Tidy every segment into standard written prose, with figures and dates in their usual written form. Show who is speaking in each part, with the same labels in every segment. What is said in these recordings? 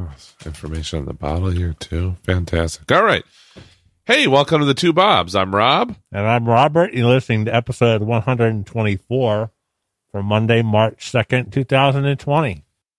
Speaker 1: Oh, information on the bottle here, too. Fantastic. All right. Hey, welcome to the Two Bobs. I'm Rob.
Speaker 2: And I'm Robert. You're listening to episode 124 for Monday, March 2nd, 2020.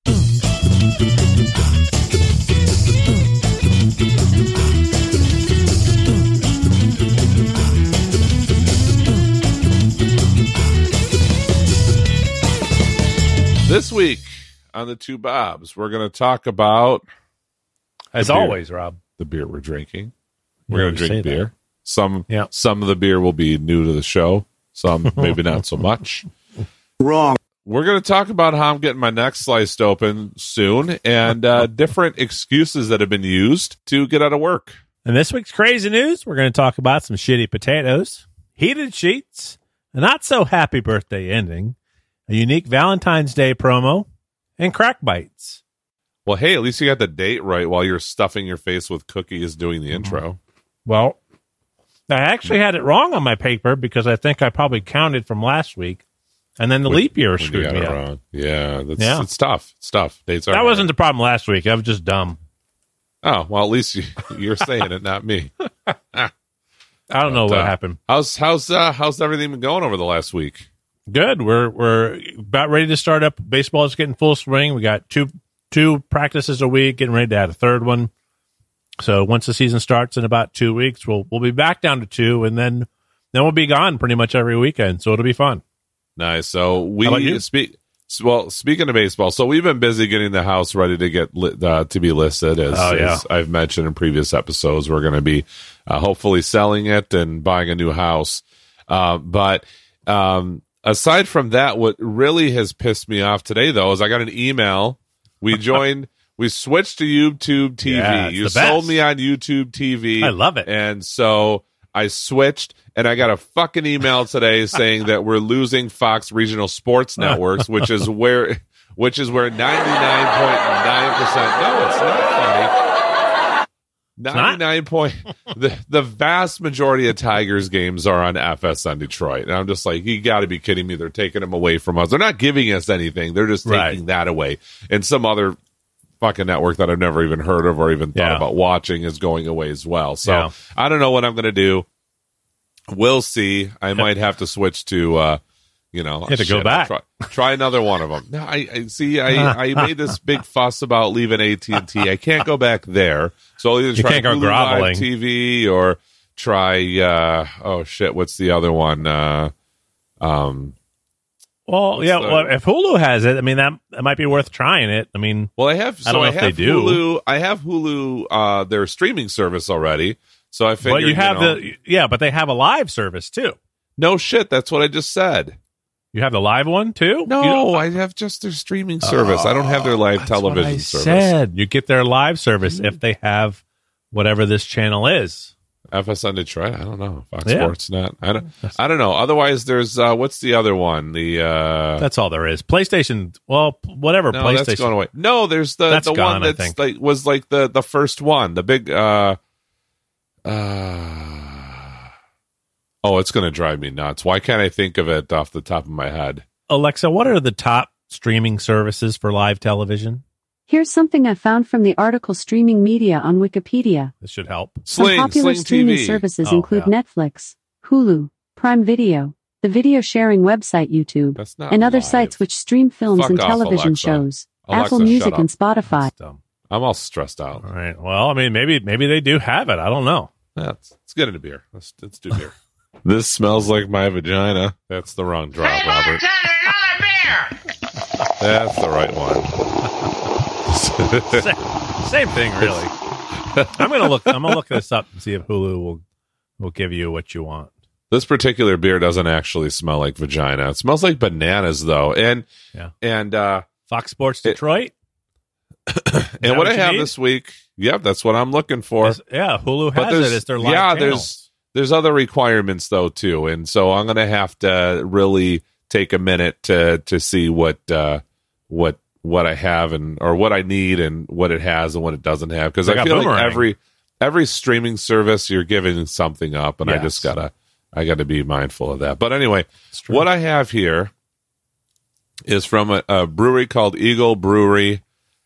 Speaker 1: This week on the Two Bobs, we're going to talk about,
Speaker 2: as always, Rob,
Speaker 1: the beer we're drinking. We're going to drink beer.
Speaker 2: That.
Speaker 1: Some of the beer will be new to the show. Some maybe not so much.
Speaker 3: Wrong.
Speaker 1: We're going to talk about how I'm getting my neck sliced open soon and different excuses that have been used to get out of work.
Speaker 2: And this week's crazy news, we're going to talk about some shitty potatoes, heated sheets, a not so happy birthday ending, a unique Valentine's Day promo, and crack bites.
Speaker 1: Well, hey, at least you got the date right while you're stuffing your face with cookies doing the intro.
Speaker 2: Well, I actually had it wrong on my paper because I think I probably counted from last week, and then the leap year screwed me up.
Speaker 1: Wrong. Yeah, it's tough. It's tough. Dates are
Speaker 2: that
Speaker 1: hard.
Speaker 2: wasn't the problem last week. I was just dumb.
Speaker 1: Oh, well, at least you're saying it, not me.
Speaker 2: I don't know what happened.
Speaker 1: How's everything been going over the last week?
Speaker 2: Good. We're about ready to start up. Baseball is getting full swing. We got two practices a week, getting ready to add a third one. So once the season starts in about 2 weeks, we'll be back down to 2, and then we'll be gone pretty much every weekend. So it'll be fun.
Speaker 1: Nice. So speaking of baseball, so we've been busy getting the house ready to get to be listed. As I've mentioned in previous episodes, we're going to be hopefully selling it and buying a new house. But aside from that, what really has pissed me off today, though, is I got an email. We switched to YouTube TV.
Speaker 2: Yeah,
Speaker 1: you sold me on YouTube TV.
Speaker 2: I love it.
Speaker 1: And so I switched, and I got a fucking email today saying that we're losing Fox Regional Sports Networks, which is where 99.9%. No, it's not funny. the vast majority of Tigers games are on FSN Detroit. And I'm just like, you got to be kidding me. They're taking them away from us. They're not giving us anything. They're just taking that away. And some other fucking network that I've never even heard of or even thought about watching is going away as well. So I don't know what I'm going to do. We'll see. I might have to switch to,
Speaker 2: go back.
Speaker 1: Try another one of them. No, I see. I made this big fuss about leaving AT&T. I can't go back there. So I'll either try Hulu Live TV or try. What's the other one?
Speaker 2: If Hulu has it, I mean that might be worth trying it. I mean,
Speaker 1: well, I have
Speaker 2: they do.
Speaker 1: Hulu. I have Hulu. Their streaming service already. So I figured.
Speaker 2: But you have but they have a live service too.
Speaker 1: No shit. That's what I just said.
Speaker 2: You have the live one too?
Speaker 1: No, I have just their streaming service. I don't have their live television service.
Speaker 2: Said you get their live service if they have whatever this channel is.
Speaker 1: FSN Detroit. I don't know. Fox Sports not. I don't know. Otherwise, there's what's the other one?
Speaker 2: That's all there is. PlayStation. Well, whatever.
Speaker 1: No,
Speaker 2: PlayStation.
Speaker 1: that's going away. No, there's the
Speaker 2: gone,
Speaker 1: one that's was like the first one. The big. Oh, it's going to drive me nuts. Why can't I think of it off the top of my head?
Speaker 2: Alexa, what are the top streaming services for live television?
Speaker 4: Here's something I found from the article Streaming Media on Wikipedia.
Speaker 2: This should help.
Speaker 4: Some popular streaming
Speaker 1: TV.
Speaker 4: services include Netflix, Hulu, Prime Video, the video sharing website YouTube, and other sites which stream films and television shows, Apple Music and Spotify.
Speaker 1: I'm all stressed out.
Speaker 2: All right. Well, I mean, maybe they do have it. I don't know.
Speaker 1: Let's get into beer. Let's do beer. This smells like my vagina. That's the wrong drop, Robert. That's the right one.
Speaker 2: Same thing, really. I'm gonna look this up and see if Hulu will give you what you want.
Speaker 1: This particular beer doesn't actually smell like vagina. It smells like bananas, though. And
Speaker 2: Fox Sports Detroit.
Speaker 1: And what I have this week, that's what I'm looking for.
Speaker 2: Hulu has it. It's their live channel.
Speaker 1: There's other requirements though too, and so I'm going to have to really take a minute to see what I have or what I need and what it has and what it doesn't have, because I feel like every streaming service you're giving something up, and I got to be mindful of that. But anyway, what I have here is from a brewery called Eagle Brewery.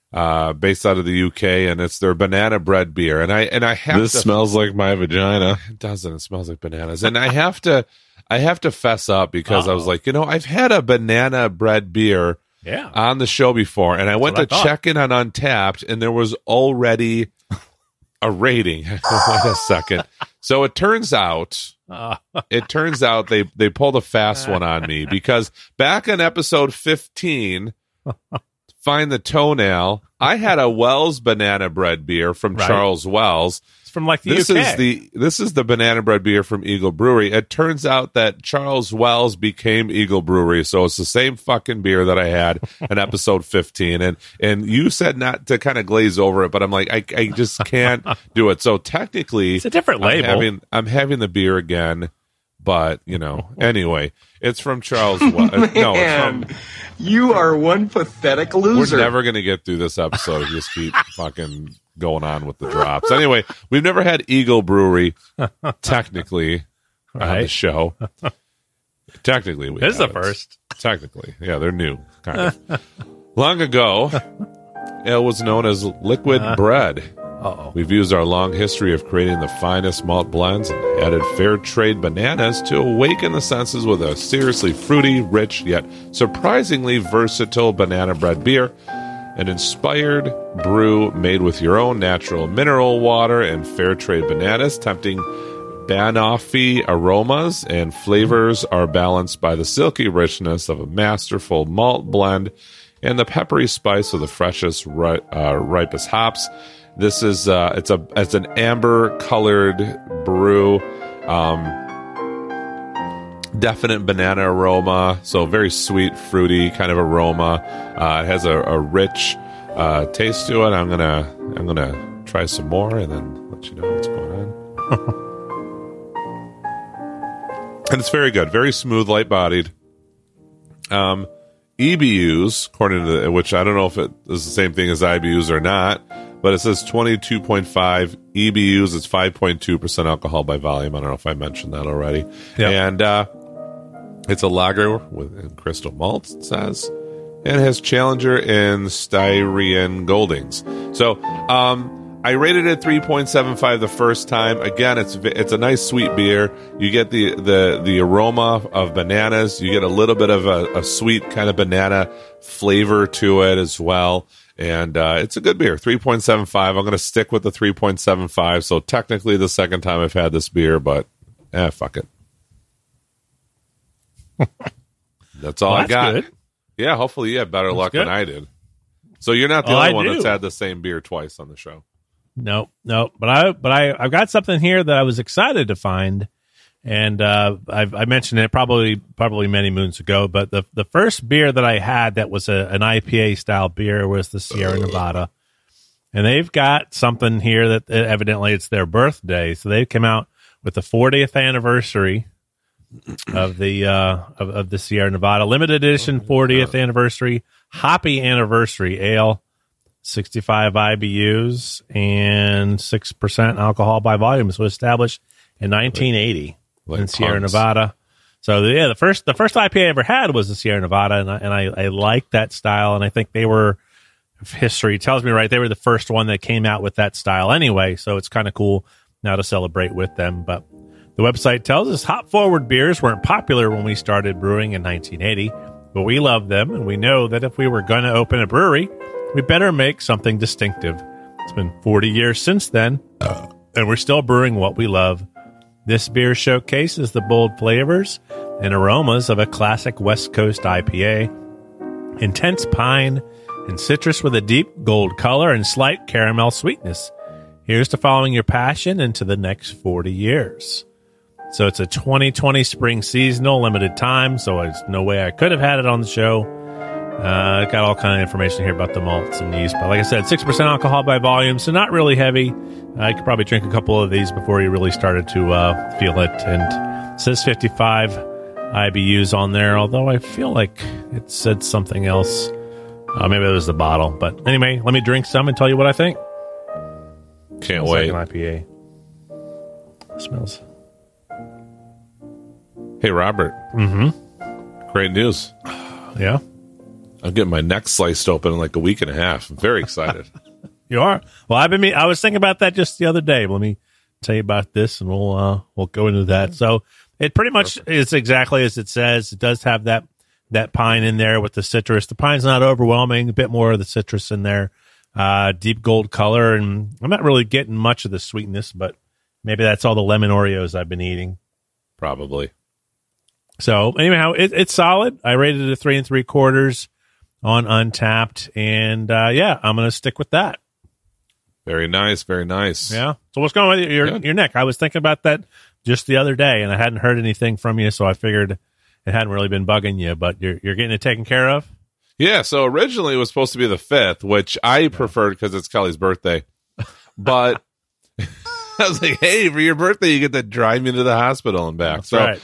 Speaker 1: based out of the UK, and it's their banana bread beer. And I have
Speaker 3: this smells like my vagina.
Speaker 1: It doesn't. It smells like bananas. And I have to fess up because I was like, I've had a banana bread beer on the show before, and I went to check in on Untapped, and there was already a rating. Wait a second. So it turns out they pulled a fast one on me, because back in episode 15, Find the Toenail, I had a Wells banana bread beer from Charles Wells.
Speaker 2: It's from like the UK.
Speaker 1: This is the banana bread beer from Eagle Brewery. It turns out that Charles Wells became Eagle Brewery, so it's the same fucking beer that I had in episode 15. And you said not to kind of glaze over it, but I'm like, I just can't do it. So technically,
Speaker 2: it's a different label.
Speaker 1: I'm having the beer again. But, anyway, it's from Charles Wells. No, it's from...
Speaker 5: You are one pathetic loser.
Speaker 1: We're never going to get through this episode if you just keep fucking going on with the drops. Anyway, we've never had Eagle Brewery, technically, on the show. Technically,
Speaker 2: this is the first.
Speaker 1: Technically. Yeah, they're new, kind of. Long ago, it was known as liquid bread.
Speaker 2: Uh-oh.
Speaker 1: We've used our long history of creating the finest malt blends and added fair trade bananas to awaken the senses with a seriously fruity, rich, yet surprisingly versatile banana bread beer. An inspired brew made with your own natural mineral water and fair trade bananas, tempting banoffee aromas and flavors are balanced by the silky richness of a masterful malt blend and the peppery spice of the freshest, ripest hops. This is it's an amber colored brew, definite banana aroma, so very sweet, fruity kind of aroma. It has a rich taste to it. I'm gonna try some more and then let you know what's going on. And it's very good, very smooth, light bodied. EBUs, according to which I don't know if it is the same thing as IBUs or not. But it says 22.5 EBUs. It's 5.2% alcohol by volume. I don't know if I mentioned that already.
Speaker 2: Yep.
Speaker 1: And it's a lager with crystal malt, it says. And it has Challenger and Styrian Goldings. So I rated it 3.75 the first time. Again, it's a nice sweet beer. You get the aroma of bananas. You get a little bit of a sweet kind of banana flavor to it as well. And it's a good beer, 3.75. I'm going to stick with the 3.75. So technically the second time I've had this beer, but fuck it. That's all I got. Good. Yeah, hopefully you had better luck than I did. So you're not the only one that's had the same beer twice on the show.
Speaker 2: No. But I've got something here that I was excited to find. And I mentioned it probably many moons ago, but the first beer that I had that was an IPA style beer was the Sierra Nevada, and they've got something here that evidently it's their birthday, so they came out with the 40th anniversary of the Sierra Nevada limited edition 40th anniversary hoppy anniversary ale, 65 IBUs and 6% alcohol by volume. So established in 1980. In Sierra Nevada. So the first IPA I ever had was the Sierra Nevada, and I liked that style, and I think they were, if history tells me right, they were the first one that came out with that style anyway, so it's kind of cool now to celebrate with them. But the website tells us hop forward beers weren't popular when we started brewing in 1980, but we love them, and we know that if we were going to open a brewery, we better make something distinctive. It's been 40 years since then, and we're still brewing what we love. This beer showcases the bold flavors and aromas of a classic West Coast IPA. Intense pine and citrus with a deep gold color and slight caramel sweetness. Here's to following your passion into the next 40 years. So it's a 2020 spring seasonal, limited time, so there's no way I could have had it on the show. Got all kind of information here about the malts and yeast. But like I said, 6% alcohol by volume, so not really heavy. I could probably drink a couple of these before you really started to feel it. And it says 55 IBUs on there, although I feel like it said something else. Maybe it was the bottle. But anyway, let me drink some and tell you what I think.
Speaker 1: Can't wait.
Speaker 2: Like an IPA. It smells.
Speaker 1: Hey, Robert.
Speaker 2: Mm-hmm.
Speaker 1: Great news.
Speaker 2: Yeah.
Speaker 1: I'm getting my neck sliced open in like a week and a half. I'm very excited.
Speaker 2: You are? Well, I was thinking about that just the other day. Let me tell you about this, and we'll go into that. So it pretty much is exactly as it says. It does have that pine in there with the citrus. The pine's not overwhelming. A bit more of the citrus in there. Deep gold color, and I'm not really getting much of the sweetness, but maybe that's all the lemon Oreos I've been eating.
Speaker 1: Probably.
Speaker 2: So anyhow, it's solid. I rated it a 3 3/4 on Untapped, and I'm going to stick with that.
Speaker 1: Very nice, very nice.
Speaker 2: Yeah. So what's going on with your neck? I was thinking about that just the other day, and I hadn't heard anything from you, so I figured it hadn't really been bugging you. But you're getting it taken care of.
Speaker 1: Yeah. So originally it was supposed to be the 5th, which I preferred because it's Kelly's birthday. But I was like, hey, for your birthday, you get to drive me to the hospital and back.
Speaker 2: That's right.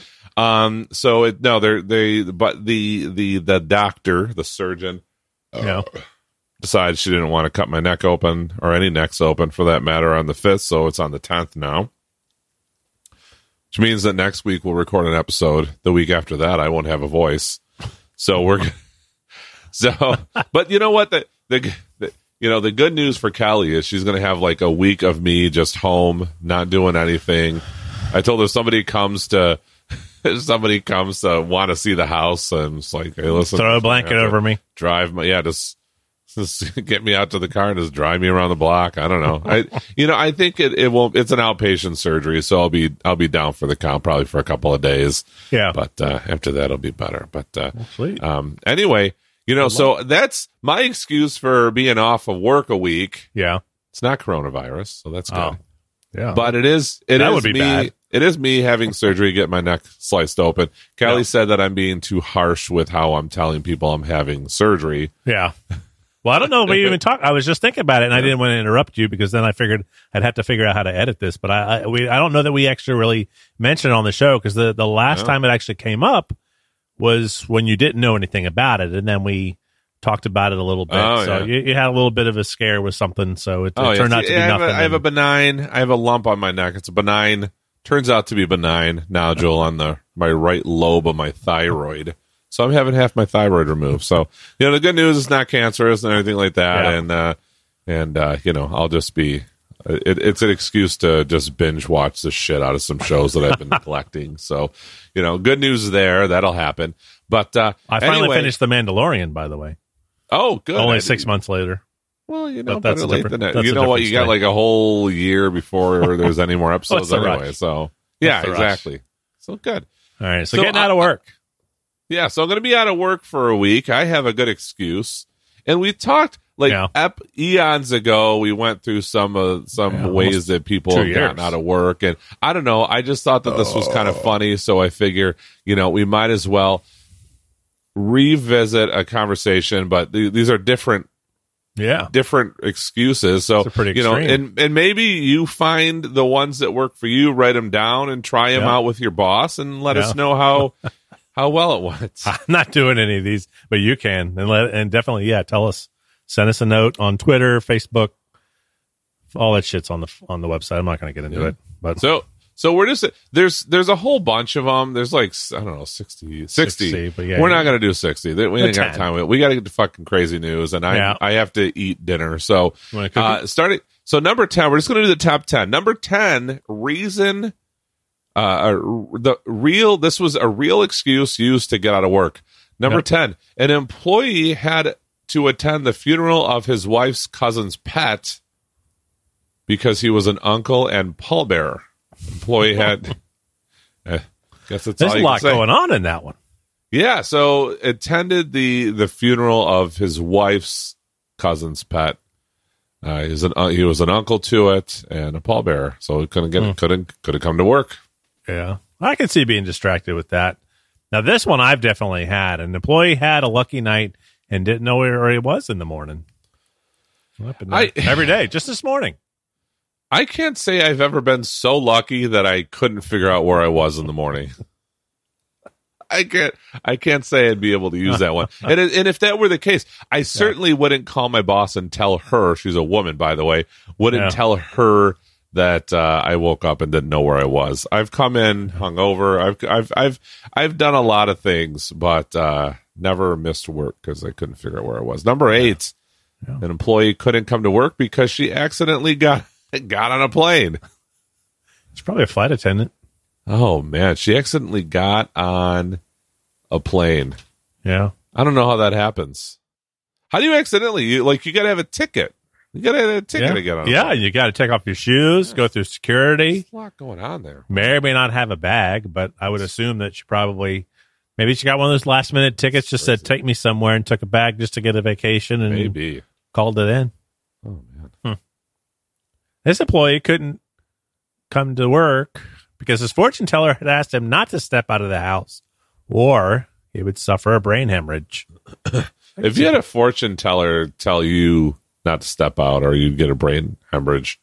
Speaker 1: The doctor, the surgeon, decided she didn't want to cut my neck open, or any necks open for that matter, on the 5th. So it's on the 10th now, which means that next week we'll record an episode. The week after that, I won't have a voice. So but you know what? The good news for Kelly is she's going to have like a week of me just home, not doing anything. I told her if somebody comes to want to see the house, and it's like, hey, listen,
Speaker 2: throw a blanket over me,
Speaker 1: just get me out to the car and just drive me around the block. I don't know. I think it won't. It's an outpatient surgery, so I'll be down for the count probably for a couple of days.
Speaker 2: Yeah,
Speaker 1: but after that it'll be better. But
Speaker 2: sweet.
Speaker 1: Anyway, so that's my excuse for being off of work a week.
Speaker 2: Yeah,
Speaker 1: it's not coronavirus, so that's good.
Speaker 2: Oh. Yeah,
Speaker 1: but it is
Speaker 2: me.
Speaker 1: Bad. It is me having surgery, get my neck sliced open. Kelly said that I'm being too harsh with how I'm telling people I'm having surgery.
Speaker 2: Yeah. Well, I don't know if we even talked. I was just thinking about it, and I didn't want to interrupt you because then I figured I'd have to figure out how to edit this. But I don't know that we actually really mentioned it on the show, because the last time it actually came up was when you didn't know anything about it, and then we talked about it a little bit. You had a little bit of a scare with something, so it turned out to be nothing.
Speaker 1: I have a lump on my neck. It's a benign. Turns out to be benign nodule on my right lobe of my thyroid. So I'm having half my thyroid removed. So, the good news is not cancerous and anything like that. Yeah. I'll just be, it's an excuse to just binge watch the shit out of some shows that I've been neglecting. So, good news there. That'll happen. But,
Speaker 2: I finally finished The Mandalorian, by the way.
Speaker 1: Oh, good.
Speaker 2: Only 6 months later.
Speaker 1: Well, better late than that. You know what? You got like a whole year before there's any more episodes anyway. So, yeah, exactly. So, good.
Speaker 2: All right. So getting out of work.
Speaker 1: Yeah, so I'm going to be out of work for a week. I have a good excuse. And we talked, eons ago, we went through some ways that people have gotten out of work. And I don't know, I just thought that this was kind of funny. So I figure, we might as well revisit a conversation. But these are different excuses. So, and maybe you find the ones that work for you, write them down and try them out with your boss and let us know how well it went.
Speaker 2: I'm not doing any of these, but you can, and definitely, tell us. Send us a note on Twitter, Facebook. All that shit's on the website. I'm not going to get into it, but
Speaker 1: so we're just there's a whole bunch of them. There's like, I don't know, 60.
Speaker 2: But
Speaker 1: we're not going to do 60. We ain't got time. We got to get to fucking crazy news, and I have to eat dinner. So starting. So number 10, we're just going to do the top 10. Number 10, reason. This was a real excuse used to get out of work. Number 10, an employee had to attend the funeral of his wife's cousin's pet because he was an uncle and pallbearer. Employee had, guess that's
Speaker 2: there's
Speaker 1: all you
Speaker 2: a lot
Speaker 1: can say.
Speaker 2: Going on in that one.
Speaker 1: Yeah, so attended the funeral of his wife's cousin's pet. He was an uncle to it and a pallbearer, so he couldn't have come to work.
Speaker 2: Yeah, I can see being distracted with that. Now, this one I've definitely had. An employee had a lucky night and didn't know where he was in the morning. Every day, just this morning.
Speaker 1: I can't say I've ever been so lucky that I couldn't figure out where I was in the morning. I can't say I'd be able to use that one. And if that were the case, I certainly wouldn't call my boss and tell her, she's a woman, by the way, tell her that I woke up and didn't know where I was. I've come in hungover. I've done a lot of things, but never missed work because I couldn't figure out where I was. Number 8, an employee couldn't come to work because she accidentally got on a plane.
Speaker 2: It's probably a flight attendant.
Speaker 1: Oh man, she accidentally got on a plane.
Speaker 2: Yeah,
Speaker 1: I don't know how that happens. How do you accidentally? You got to have a ticket. You got to have a ticket to get on.
Speaker 2: Yeah, you got to take off your shoes, go through security.
Speaker 1: There's a lot going on there.
Speaker 2: May or may not have a bag, but I would assume that she probably, maybe she got one of those last minute tickets, just said, take me somewhere, and took a bag just to get a vacation and
Speaker 1: maybe
Speaker 2: called it in.
Speaker 1: Oh, man.
Speaker 2: This employee couldn't come to work because his fortune teller had asked him not to step out of the house or he would suffer a brain hemorrhage.
Speaker 1: If you had a fortune teller tell you not to step out or you'd get a brain hemorrhage.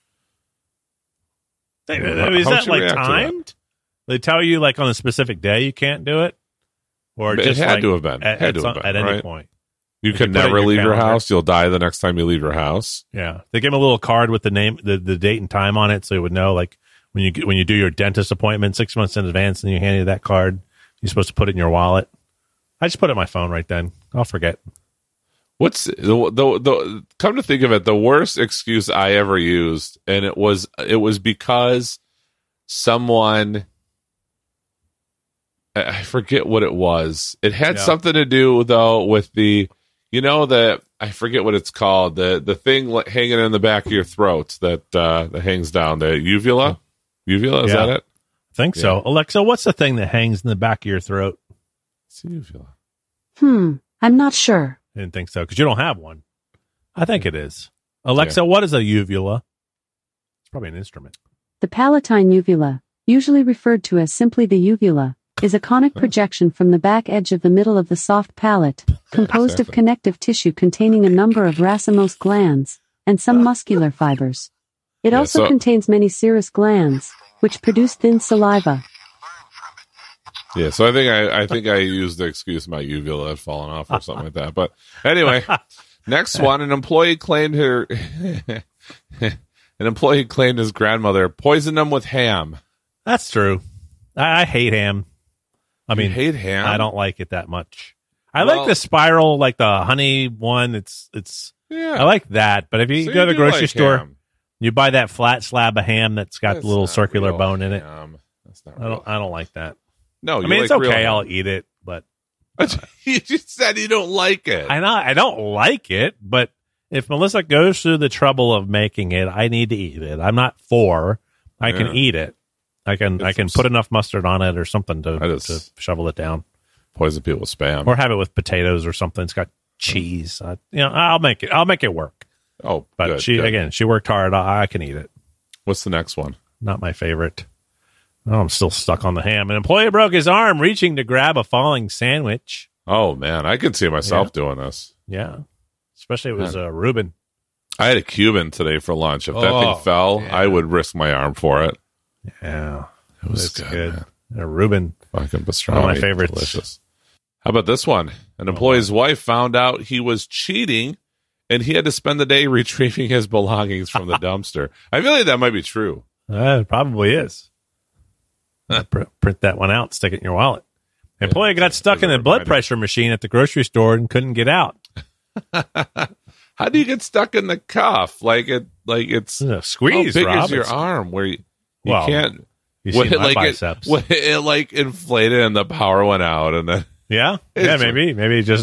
Speaker 2: Is that like timed? They tell you like on a specific day you can't do it? Or
Speaker 1: it
Speaker 2: just
Speaker 1: had to have been. At
Speaker 2: any point.
Speaker 1: You can never leave your house. You'll die the next time you leave your house.
Speaker 2: Yeah. They give him a little card with the name, the date and time on it so he would know like when you do your dentist appointment 6 months in advance and you hand you that card, you're supposed to put it in your wallet. I just put it in my phone right then. I'll forget.
Speaker 1: What's the come to think of it, the worst excuse I ever used, and it was because someone, I forget what it was. It had something to do though with the, I forget what it's called, the thing hanging in the back of your throat that hangs down, the uvula. Uvula, is that it?
Speaker 2: I think so. Alexa, what's the thing that hangs in the back of your throat?
Speaker 1: It's the uvula.
Speaker 4: I'm not sure.
Speaker 2: I didn't think so, because you don't have one. I think it is. Alexa, what is a uvula? It's probably an instrument.
Speaker 4: The palatine uvula, usually referred to as simply the uvula, is a conic projection from the back edge of the middle of the soft palate, composed of connective tissue containing a number of racemose glands, and some muscular fibers. It also contains many serous glands, which produce thin saliva.
Speaker 1: Yeah, so I think I used the excuse my uvula had fallen off or something like that. But anyway, next one, an employee claimed his grandmother poisoned him with ham.
Speaker 2: That's true. I hate ham. I mean,
Speaker 1: you hate ham?
Speaker 2: I don't like it that much. I like the spiral, like the honey one. I like that. But if you go to the grocery store, ham. You buy that flat slab of ham that's got the little circular bone in it.
Speaker 1: That's not
Speaker 2: I don't like that.
Speaker 1: No,
Speaker 2: I mean, it's okay. I'll eat it, but
Speaker 1: you just said you don't like it.
Speaker 2: I know I don't like it, but if Melissa goes through the trouble of making it, I need to eat it. I'm not I can eat it. I can put enough mustard on it or something to shovel it down.
Speaker 1: Poison people with Spam,
Speaker 2: or have it with potatoes or something. It's got cheese. I'll make it work.
Speaker 1: Oh,
Speaker 2: but she worked hard. I can eat it.
Speaker 1: What's the next one?
Speaker 2: Not my favorite. Oh, I'm still stuck on the ham. An employee broke his arm reaching to grab a falling sandwich.
Speaker 1: Oh, man. I could see myself doing this.
Speaker 2: Yeah. Especially if it was Reuben.
Speaker 1: I had a Cuban today for lunch. If that thing fell, I would risk my arm for it.
Speaker 2: Yeah.
Speaker 1: It was good.
Speaker 2: A Reuben.
Speaker 1: Fucking pastrami.
Speaker 2: One of my favorites.
Speaker 1: Delicious. How about this one? An employee's wife found out he was cheating, and he had to spend the day retrieving his belongings from the dumpster. I feel like that might be true.
Speaker 2: It probably is. Print that one out, stick it in your wallet. Employee got stuck in the blood pressure machine at the grocery store and couldn't get out.
Speaker 1: How do you get stuck in the cuff? Like it's
Speaker 2: a squeeze.
Speaker 1: How big
Speaker 2: Rob?
Speaker 1: is your arm where you can't?
Speaker 2: You see my biceps.
Speaker 1: It inflated and the power went out, and then
Speaker 2: maybe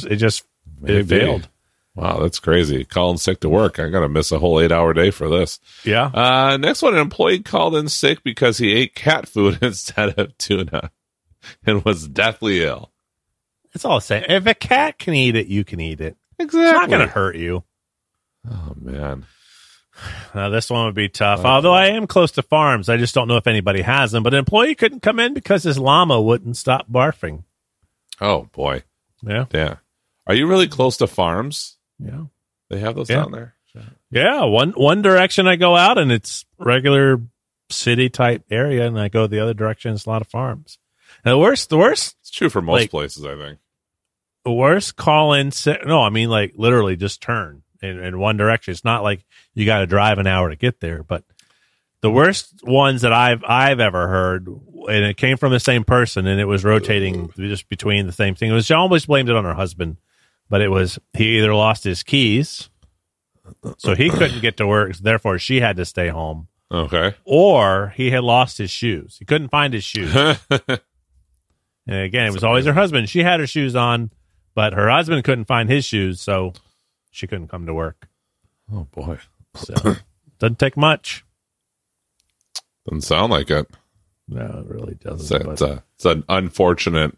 Speaker 2: it failed.
Speaker 1: Wow, that's crazy. Calling sick to work. I got to miss a whole 8-hour day for this.
Speaker 2: Yeah.
Speaker 1: Next one, an employee called in sick because he ate cat food instead of tuna and was deathly ill.
Speaker 2: It's all the same. If a cat can eat it, you can eat it.
Speaker 1: Exactly.
Speaker 2: It's not going to hurt you.
Speaker 1: Oh, man.
Speaker 2: This one would be tough. Although I am close to farms. I just don't know if anybody has them. But an employee couldn't come in because his llama wouldn't stop barfing.
Speaker 1: Oh, boy.
Speaker 2: Yeah.
Speaker 1: Are you really close to farms?
Speaker 2: Yeah.
Speaker 1: They have those down there?
Speaker 2: Yeah. One direction I go out and it's regular city type area, and I go the other direction, it's a lot of farms. And the worst.
Speaker 1: It's true for most places, I think.
Speaker 2: The worst call in. No, I mean like literally just turn in one direction. It's not like you got to drive an hour to get there, but The worst ones that I've ever heard, and it came from the same person, and it was rotating just between the same thing. It was she always blamed it on her husband, but it was he either lost his keys, so he couldn't get to work, so therefore she had to stay home.
Speaker 1: Okay.
Speaker 2: Or he had lost his shoes. He couldn't find his shoes. And again, it was always her husband. She had her shoes on, but her husband couldn't find his shoes, so she couldn't come to work.
Speaker 1: Oh, boy.
Speaker 2: So, doesn't take much.
Speaker 1: Doesn't sound like it.
Speaker 2: No, it really doesn't.
Speaker 1: It's an unfortunate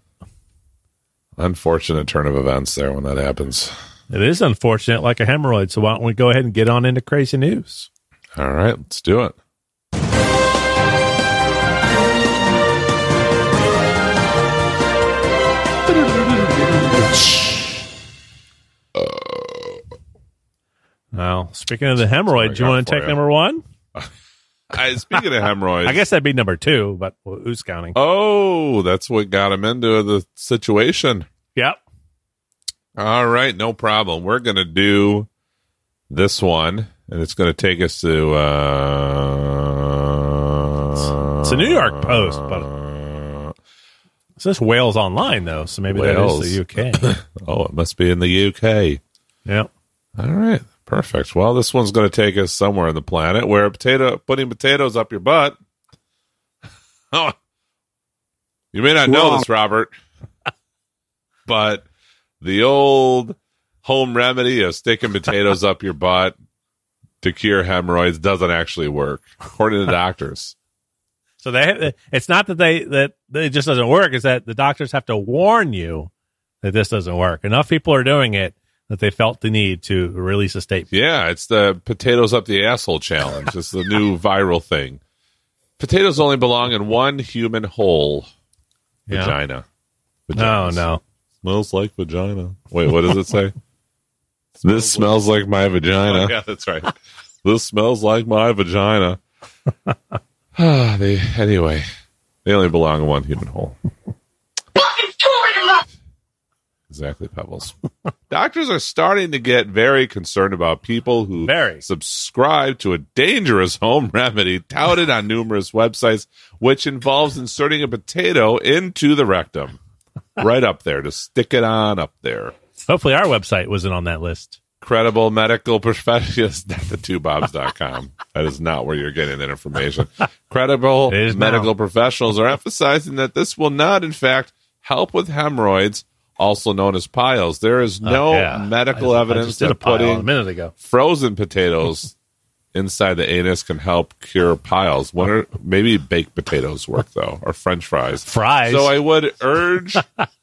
Speaker 1: turn of events there when that happens.
Speaker 2: It is unfortunate, like a hemorrhoid, so why don't we go ahead and get on into crazy news?
Speaker 1: All right, let's do it.
Speaker 2: Now, speaking of the hemorrhoid, do you want to take number one?
Speaker 1: Speaking of hemorrhoids,
Speaker 2: I guess that'd be number two, but who's counting?
Speaker 1: Oh, that's what got him into the situation.
Speaker 2: Yep.
Speaker 1: All right, no problem. We're going to do this one, and it's going to take us to...
Speaker 2: it's a New York Post, but it says Wales Online, though, so maybe
Speaker 1: Wales.
Speaker 2: that is the UK.
Speaker 1: Oh, it must be in the UK.
Speaker 2: Yep.
Speaker 1: All right, perfect. Well, this one's going to take us somewhere on the planet where putting potatoes up your butt. Oh, you may not know this, Robert, but the old home remedy of sticking potatoes up your butt to cure hemorrhoids doesn't actually work, according to doctors.
Speaker 2: So it's not that it just doesn't work. It's that the doctors have to warn you that this doesn't work. Enough people are doing it that they felt the need to release a statement.
Speaker 1: Yeah, it's the potatoes up the asshole challenge. It's the new viral thing. Potatoes only belong in one human hole. Vagina.
Speaker 2: No.
Speaker 1: Smells like vagina. Wait, what does it say?
Speaker 3: This smells like my vagina.
Speaker 1: Oh, yeah, that's right. This smells like my vagina. Anyway, they only belong in one human hole. Exactly, Pebbles. Doctors are starting to get very concerned about people who subscribe to a dangerous home remedy touted on numerous websites, which involves inserting a potato into the rectum. Right up there, to stick it on up there.
Speaker 2: Hopefully our website wasn't on that list.
Speaker 1: Credible medical professionals, the2bobs.com. That is not where you're getting that information. Credible medical professionals are emphasizing that this will not, in fact, help with hemorrhoids, also known as piles. There is no medical evidence that putting frozen potatoes inside the anus can help cure piles. Maybe baked potatoes work, though, or French fries.
Speaker 2: So
Speaker 1: I would urge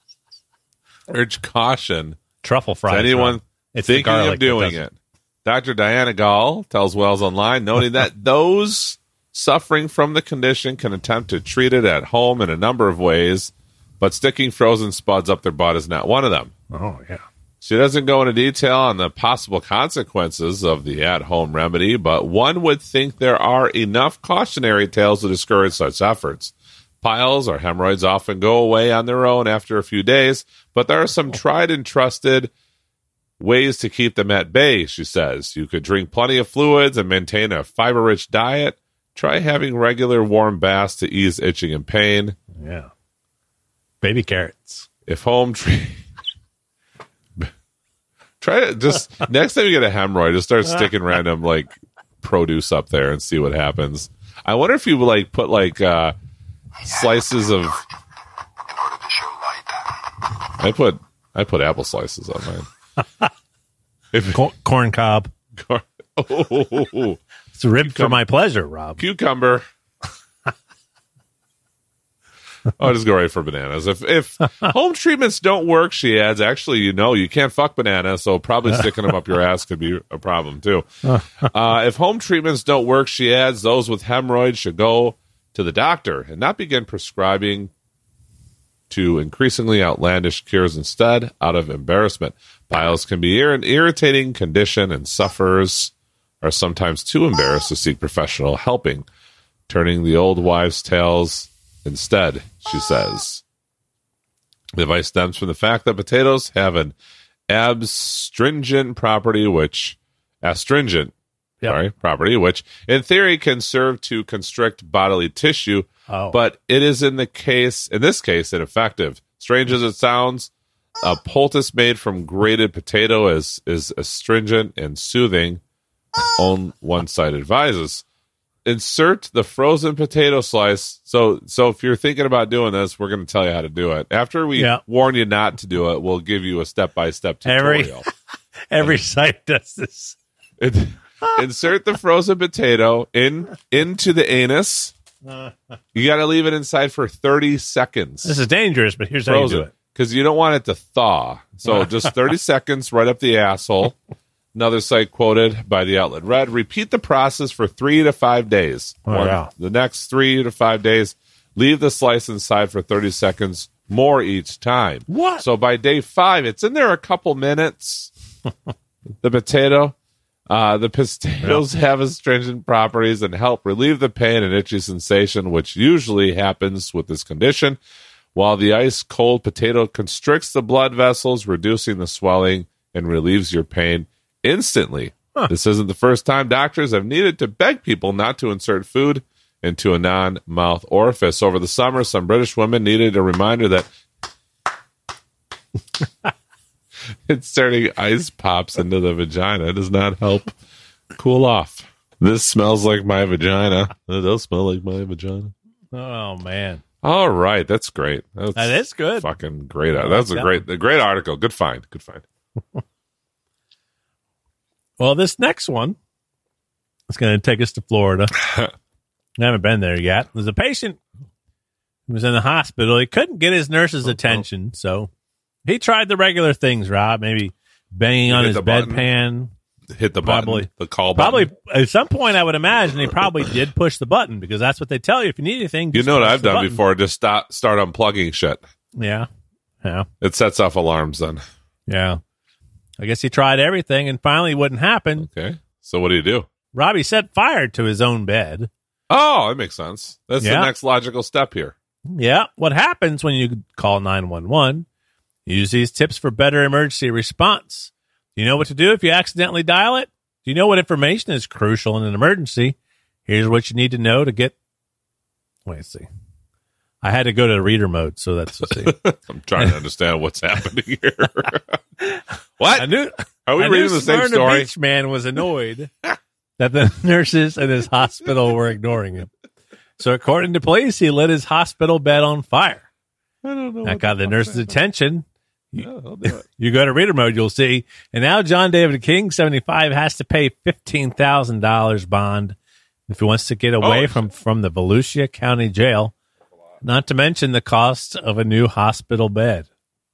Speaker 1: caution.
Speaker 2: Truffle fries.
Speaker 1: To anyone thinking of doing it. Dr. Diana Gall tells Wales Online, noting that those suffering from the condition can attempt to treat it at home in a number of ways, but sticking frozen spuds up their butt is not one of them.
Speaker 2: Oh, yeah.
Speaker 1: She doesn't go into detail on the possible consequences of the at-home remedy, but one would think there are enough cautionary tales to discourage such efforts. Piles or hemorrhoids often go away on their own after a few days, but there are some tried and trusted ways to keep them at bay, she says. You could drink plenty of fluids and maintain a fiber-rich diet. Try having regular warm baths to ease itching and pain.
Speaker 2: Yeah. Baby carrots.
Speaker 1: If home try it. Just next time you get a hemorrhoid, just start sticking random produce up there and see what happens. I wonder if you would put slices of. I put apple slices on mine.
Speaker 2: Corn cob.
Speaker 1: Oh,
Speaker 2: it's ribbed for my pleasure, Rob.
Speaker 1: Cucumber. I'll just go right for bananas. If home treatments don't work, she adds, actually, you can't fuck bananas, so probably sticking them up your ass could be a problem, too. If home treatments don't work, she adds, those with hemorrhoids should go to the doctor and not begin prescribing to increasingly outlandish cures instead out of embarrassment. Piles can be an irritating condition, and sufferers are sometimes too embarrassed to seek professional helping, turning the old wives' tales instead, she says. The advice stems from the fact that potatoes have an astringent property, which property, which in theory can serve to constrict bodily tissue, but it is in this case, ineffective. Strange as it sounds, a poultice made from grated potato is astringent and soothing. One side advises. Insert the frozen potato slice. So if you're thinking about doing this, we're going to tell you how to do it. After we warn you not to do it, we'll give you a step-by-step tutorial.
Speaker 2: Every site does this.
Speaker 1: Insert the frozen potato into the anus. You got to leave it inside for 30 seconds.
Speaker 2: This is dangerous, but here's how you do it.
Speaker 1: Because you don't want it to thaw. So just 30 seconds right up the asshole. Another site quoted by the outlet read, repeat the process for 3 to 5 days. The next 3 to 5 days, leave the slice inside for 30 seconds more each time.
Speaker 2: What?
Speaker 1: So by day 5, it's in there a couple minutes. The potato. The potatoes have astringent properties and help relieve the pain and itchy sensation, which usually happens with this condition, while the ice-cold potato constricts the blood vessels, reducing the swelling and relieves your pain instantly. This isn't the first time doctors have needed to beg people not to insert food into a non-mouth orifice. Over the summer, some British women needed a reminder that inserting ice pops into the vagina does not help cool off. This smells like my vagina. It does smell like my vagina.
Speaker 2: Oh, man.
Speaker 1: All right. That's great.
Speaker 2: That is good.
Speaker 1: Fucking great. That's a great article. Good find.
Speaker 2: Well, this next one is going to take us to Florida. I haven't been there yet. There's a patient who was in the hospital. He couldn't get his nurse's attention, so he tried the regular things, Rob. Maybe banging on his bedpan.
Speaker 1: Hit the button. The call
Speaker 2: button.
Speaker 1: Probably
Speaker 2: at some point, I would imagine he probably did push the button because that's what they tell you. If you need anything,
Speaker 1: you know what I've done before? Just start unplugging shit.
Speaker 2: Yeah.
Speaker 1: It sets off alarms then.
Speaker 2: Yeah. I guess he tried everything and finally it wouldn't happen.
Speaker 1: Okay. So what do you do?
Speaker 2: Robbie set fire to his own bed.
Speaker 1: Oh, that makes sense. That's the next logical step here.
Speaker 2: Yeah. What happens when you call 911? Use these tips for better emergency response. Do you know what to do if you accidentally dial it? Do you know what information is crucial in an emergency? Here's what you need to know to get... Let's see. I had to go to reader mode, so that's...
Speaker 1: I'm trying to understand what's happening here. What? Are we reading the same
Speaker 2: Smyrna
Speaker 1: story?
Speaker 2: Beach man was annoyed that the nurses in his hospital were ignoring him. So according to police, he lit his hospital bed on fire.
Speaker 1: I don't know.
Speaker 2: That got the nurse's attention.
Speaker 1: I'll do it.
Speaker 2: You go to reader mode, you'll see. And now John David King, 75, has to pay $15,000 bond if he wants to get away from the Volusia County Jail. Not to mention the cost of a new hospital bed.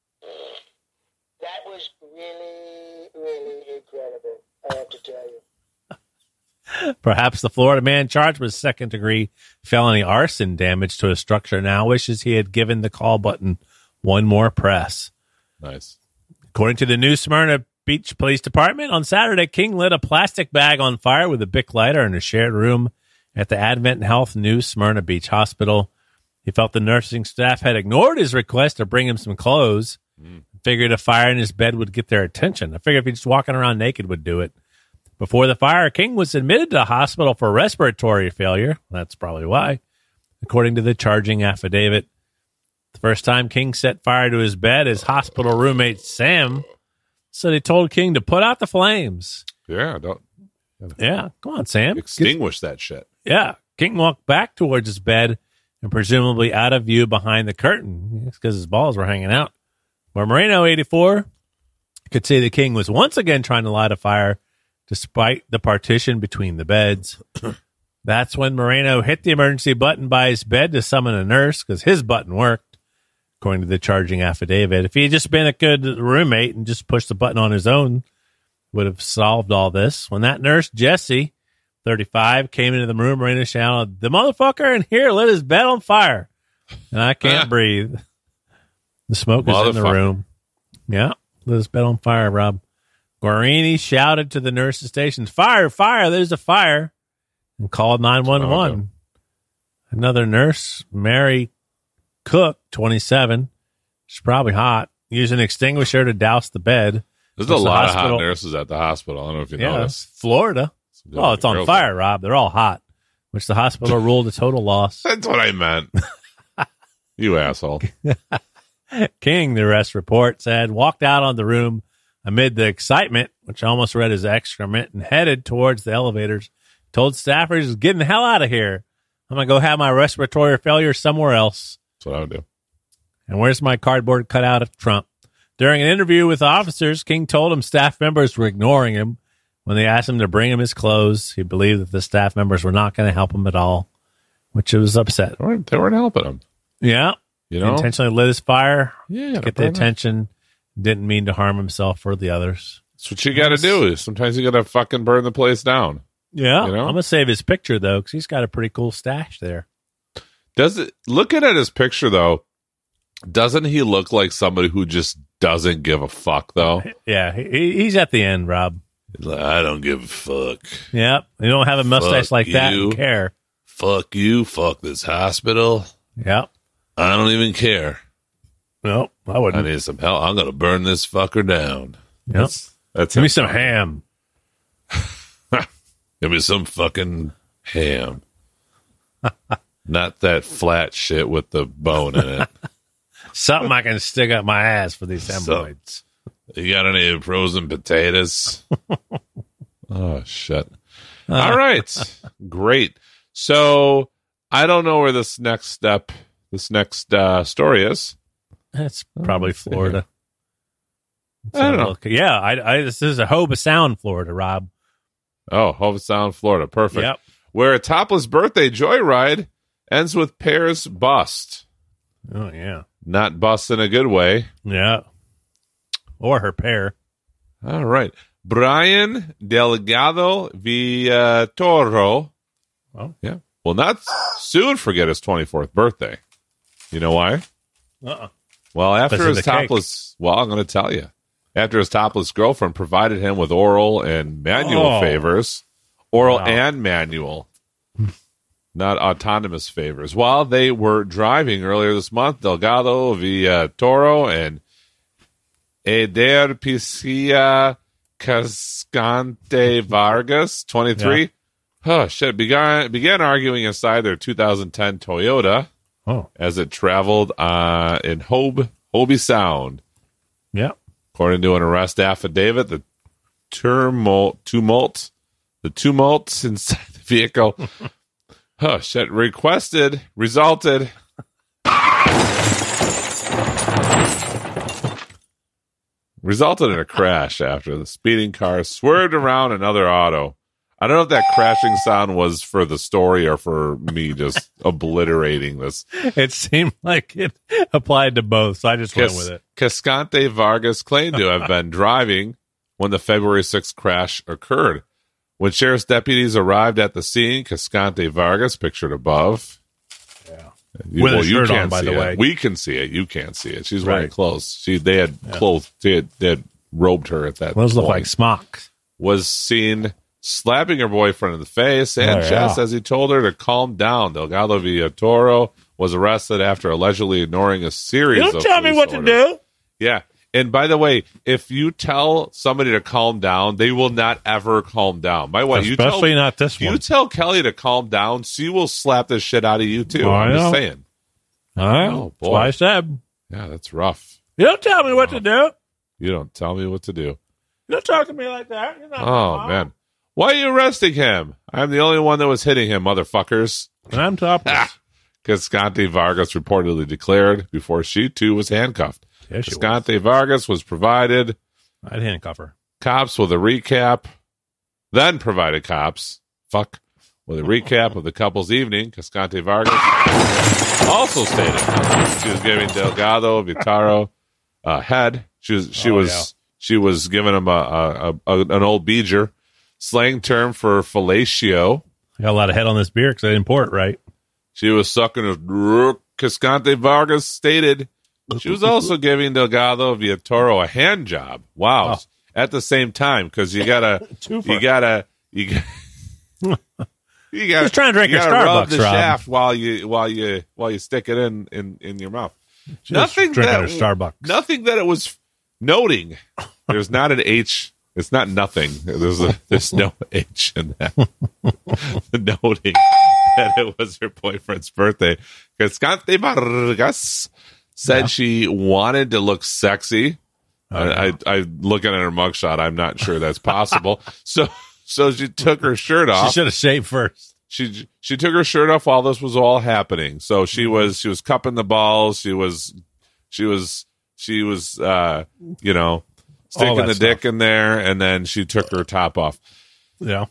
Speaker 6: That was really, really incredible, I have to tell you.
Speaker 2: Perhaps the Florida man charged with second-degree felony arson damage to a structure now wishes he had given the call button one more press.
Speaker 1: Nice.
Speaker 2: According to the New Smyrna Beach Police Department, on Saturday, King lit a plastic bag on fire with a Bic lighter in a shared room at the Advent Health New Smyrna Beach Hospital. He felt the nursing staff had ignored his request to bring him some clothes. Figured a fire in his bed would get their attention. I figured if he just walking around naked would do it. Before the fire, King was admitted to the hospital for respiratory failure. That's probably why, according to the charging affidavit. The first time King set fire to his bed, his hospital roommate, Sam, said he told King to put out the flames.
Speaker 1: Yeah,
Speaker 2: come on, Sam.
Speaker 1: Extinguish that shit.
Speaker 2: Yeah. King walked back towards his bed and presumably out of view behind the curtain. It's because his balls were hanging out. Where Moreno, 84, could see the King was once again trying to light a fire despite the partition between the beds. That's when Moreno hit the emergency button by his bed to summon a nurse because his button worked, according to the charging affidavit. If he had just been a good roommate and just pushed the button on his own, would have solved all this. When that nurse, Jesse, 35, came into the room, Moreno shouted, "The motherfucker in here lit his bed on fire, and I can't breathe." The smoke is in the room. Yeah, lit his bed on fire, Rob. Guarini shouted to the nurse's station, "Fire, fire, there's a fire," and called 911. Another nurse, Mary Cook, 27, she's probably hot, used an extinguisher to douse the bed.
Speaker 1: There's a lot of hot nurses at the hospital. I don't know if you noticed.
Speaker 2: Florida. Well, it's on fire, Rob. They're all hot, which the hospital ruled a total loss.
Speaker 1: That's what I meant. You asshole.
Speaker 2: King, the arrest report said, walked out on the room amid the excitement, which almost read as excrement, and headed towards the elevators. Told staffers, getting the hell out of here. I'm going to go have my respiratory failure somewhere else.
Speaker 1: That's what I would do.
Speaker 2: And where's my cardboard cutout of Trump? During an interview with officers, King told him staff members were ignoring him when they asked him to bring him his clothes. He believed that the staff members were not going to help him at all, which was upset.
Speaker 1: They weren't helping him.
Speaker 2: Yeah.
Speaker 1: You know?
Speaker 2: He intentionally lit his fire
Speaker 1: to
Speaker 2: get the attention. Didn't mean to harm himself or the others.
Speaker 1: That's what you got to do. Sometimes you got to fucking burn the place down.
Speaker 2: Yeah.
Speaker 1: You know?
Speaker 2: I'm going to save his picture, though, because he's got a pretty cool stash there.
Speaker 1: Looking at his picture, though, doesn't he look like somebody who just doesn't give a fuck, though?
Speaker 2: Yeah. He's at the end, Rob.
Speaker 1: Like, I don't give a fuck.
Speaker 2: Yep. You don't have a mustache like that and care.
Speaker 1: Fuck you. Fuck this hospital.
Speaker 2: Yep.
Speaker 1: I don't even care.
Speaker 2: No, I wouldn't.
Speaker 1: I need some help. I'm going to burn this fucker down.
Speaker 2: Yep.
Speaker 1: That's
Speaker 2: Give me some ham.
Speaker 1: Give me some fucking ham. Not that flat shit with the bone in it.
Speaker 2: Something I can stick up my ass for these hemorrhoids.
Speaker 1: You got any frozen potatoes? Oh, shit. All right. Great. So I don't know where this next story is.
Speaker 2: That's probably Florida.
Speaker 1: I don't know.
Speaker 2: Yeah, this is a Hoba Sound, Florida, Rob.
Speaker 1: Oh, Hoba Sound, Florida. Perfect.
Speaker 2: Yep.
Speaker 1: Where a topless birthday joyride ends with Pear's bust.
Speaker 2: Oh, yeah.
Speaker 1: Not bust in a good way.
Speaker 2: Yeah. Or her pair.
Speaker 1: All right. Brian Delgado Villatoro.
Speaker 2: Oh.
Speaker 1: Yeah. Will not soon forget his 24th birthday. You know why? Well, after his topless... Well, I'm going to tell you. After his topless girlfriend provided him with oral and manual favors. Oral and manual. Not autonomous favors. While they were driving earlier this month, Delgado Villatoro and Eder Picia Cascante Vargas, 23, began arguing inside their 2010 Toyota as it traveled in Hobe Sound.
Speaker 2: Yeah.
Speaker 1: According to an arrest affidavit, the tumult inside the vehicle resulted in a crash after the speeding car swerved around another auto. I don't know if that crashing sound was for the story or for me just obliterating this.
Speaker 2: It seemed like it applied to both, so I just went with it.
Speaker 1: Cascante Vargas claimed to have been driving when the February 6th crash occurred. When sheriff's deputies arrived at the scene, Cascante Vargas, pictured above.
Speaker 2: Yeah.
Speaker 1: With a shirt on, by the way. We can see it. You can't see it. She's wearing clothes. They had clothes. They had robed her at that point.
Speaker 2: Those look like smocks.
Speaker 1: Was seen slapping her boyfriend in the face and chest as he told her to calm down. Delgado Villatoro was arrested after allegedly ignoring a series of
Speaker 2: police orders. You don't tell me what to do.
Speaker 1: Yeah. And by the way, if you tell somebody to calm down, they will not ever calm down. My wife,
Speaker 2: especially not this one.
Speaker 1: You tell Kelly to calm down, she will slap the shit out of you too. I'm just saying.
Speaker 2: All right. Oh, boy. That's what I said.
Speaker 1: Yeah, that's rough.
Speaker 2: You don't tell me what to do.
Speaker 1: You don't tell me what to do.
Speaker 2: You don't talk to me like that. You're not
Speaker 1: man. Why are you arresting him? I'm the only one that was hitting him, motherfuckers.
Speaker 2: I'm topless.
Speaker 1: Cascante Vargas reportedly declared before she, too, was handcuffed. Cascante Vargas was provided...
Speaker 2: I'd handcuff her.
Speaker 1: Cops with a recap. Then provided cops. With a recap of the couple's evening. Cascante Vargas also stated she was giving Delgado Villatoro a head. She was giving him an old beeger. Slang term for fellatio.
Speaker 2: I got a lot of head on this beer because I didn't pour it right.
Speaker 1: She was sucking his Cascante Vargas stated she was also giving Delgado Villatoro a hand job. Wow. At the same time, because you gotta just trying to drink your Starbucks, rub the shaft while you stick it in your mouth.
Speaker 2: Nothing that it was noting.
Speaker 1: There's not an H It's not nothing. There's no H in that. Noting that it was her boyfriend's birthday. Cascante Vargas said she wanted to look sexy. I looking at her mugshot, I'm not sure that's possible. So she took her shirt off.
Speaker 2: She should have shaved first.
Speaker 1: She took her shirt off while this was all happening. So she was cupping the balls. She was sticking the dick in there, and then she took her top off.
Speaker 2: Yeah.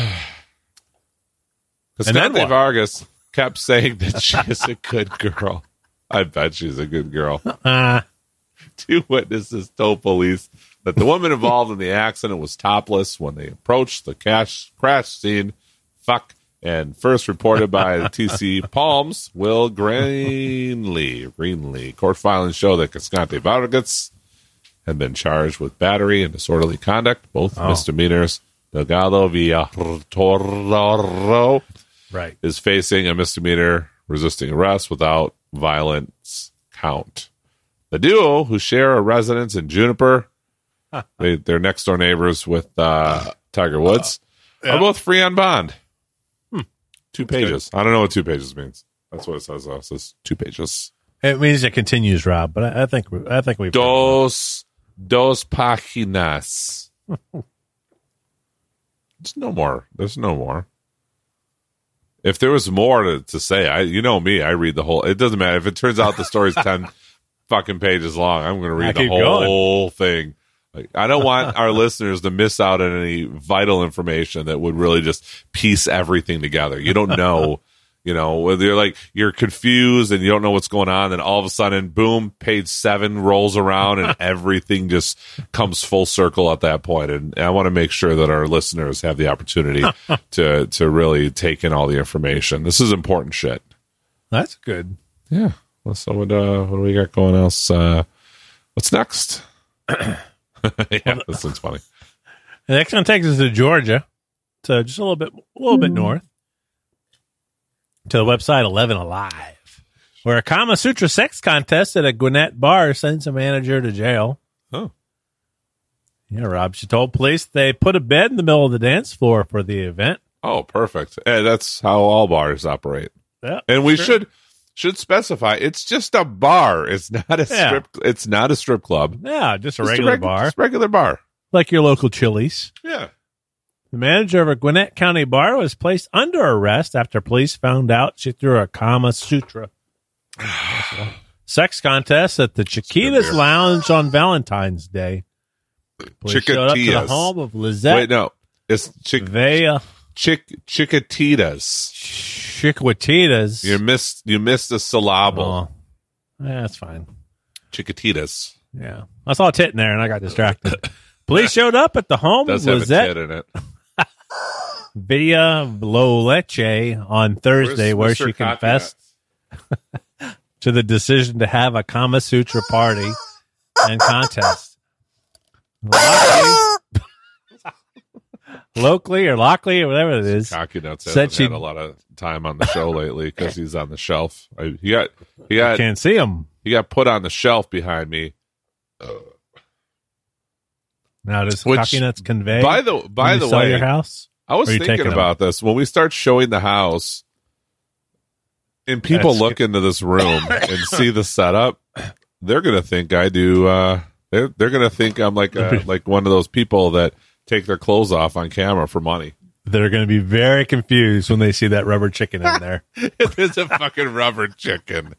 Speaker 1: Cascante Vargas kept saying that she is a good girl. I bet she's a good girl. Two witnesses told police that the woman involved in the accident was topless when they approached the crash scene. And first reported by the TC Palms, Will Greenlee. Court filings show that Cascante Vargas had been charged with battery and disorderly conduct, both misdemeanors. Delgado Villatoro is facing a misdemeanor resisting arrest without violence count. The duo, who share a residence in Juniper, they're next door neighbors with Tiger Woods, are both free on bond. 2 pages. I don't know what 2 pages means. That's what it says. It says 2 pages.
Speaker 2: It means it continues, Rob. But I think we.
Speaker 1: Dos páginas. There's no more. If there was more to say, you know me, I read the whole. It doesn't matter if it turns out the story's 10 fucking pages long. I'm going to read the whole thing. I don't want our listeners to miss out on any vital information that would really just piece everything together. You don't know, whether you're confused and you don't know what's going on, and all of a sudden, boom, page 7 rolls around and everything just comes full circle at that point. And I want to make sure that our listeners have the opportunity to really take in all the information. This is important shit.
Speaker 2: That's good.
Speaker 1: Yeah. Well, so what do we got going else? What's next? Yeah, this one's funny.
Speaker 2: The next one takes us to Georgia, so just a little bit north, to the website 11 Alive, where a Kama Sutra sex contest at a Gwinnett bar sends a manager to jail.
Speaker 1: Oh,
Speaker 2: yeah, Rob. She told police they put a bed in the middle of the dance floor for the event.
Speaker 1: Oh, perfect. Hey, that's how all bars operate.
Speaker 2: Yeah,
Speaker 1: and we should specify it's just a bar. It's not a strip. It's not a strip club.
Speaker 2: Yeah, just a regular bar.
Speaker 1: Just regular bar,
Speaker 2: like your local Chili's.
Speaker 1: Yeah.
Speaker 2: The manager of a Gwinnett County bar was placed under arrest after police found out she threw a Kama Sutra sex contest at the Chiquitas Lounge on Valentine's Day. Police showed up to the home of Lizette.
Speaker 1: Wait, no, it's Chiquititas.
Speaker 2: Chiquititas.
Speaker 1: You missed a syllable.
Speaker 2: Oh, yeah, that's fine.
Speaker 1: Chiquititas.
Speaker 2: Yeah, I saw a tit in there and I got distracted. Police showed up at the home of Lizette.
Speaker 1: Have a tit in it.
Speaker 2: Villa Loleche on Thursday, where she confessed to the decision to have a Kama Sutra party and contest. Locally or whatever it is.
Speaker 1: Cocky Nuts hasn't had a lot of time on the show lately because he's on the shelf. He
Speaker 2: can't see him.
Speaker 1: He got put on the shelf behind me.
Speaker 2: Now does Cocky Nuts convey?
Speaker 1: By the way,
Speaker 2: your house?
Speaker 1: I was thinking about this when we start showing the house, and people look into this room and see the setup. They're gonna think I do. They're gonna think I'm like one of those people that take their clothes off on camera for money.
Speaker 2: They're going to be very confused when they see that rubber chicken in there.
Speaker 1: It's a fucking rubber chicken.